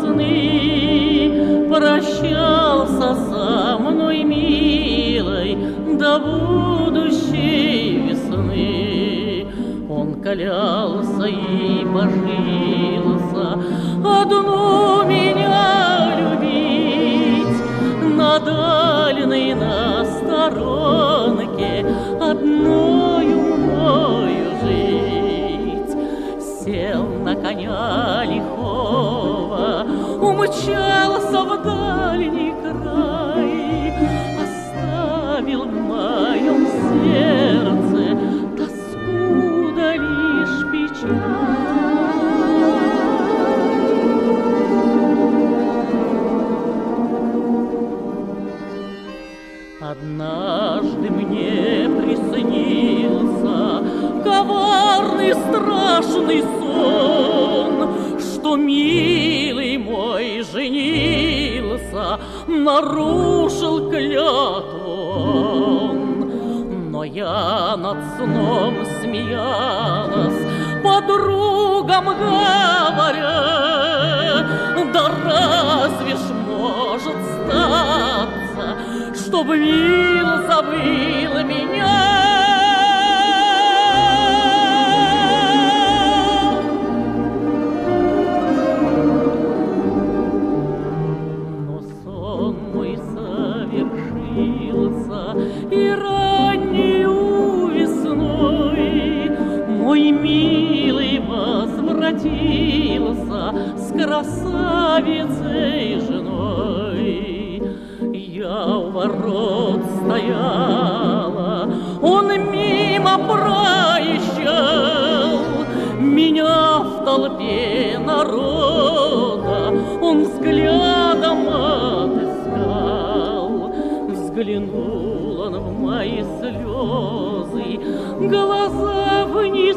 весны прощался со мной, милой, до будущей весны. Он клялся и божился одну меня любить, на дальней, на сторонке одною мною жить. Сел на коня лихого, умчался в дальний край, оставил в моем сердце тоску да лишь печаль. Однажды мне приснился коварный страшный сон, что милый мой женился, нарушил клятву. Но я над сном смеялась, подругам говоря: да разве ж может статься, чтоб мил забыл меня? Но сон мой совершился, и раннею весной мой милый возвратился с красавицей женой. Я у ворот стояла, он мимо проезжал, меня в толпе народа он взглядом отыскал. Взглянул он в мои слезы, глаза вниз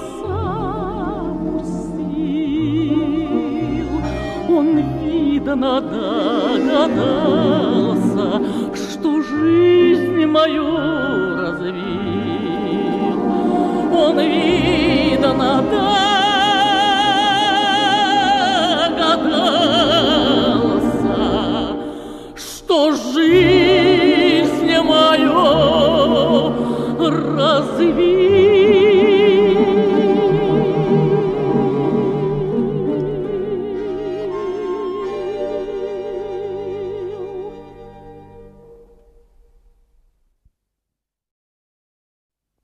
опустил. Он, видно, догадался, что жизнь мою развил. Он, видно,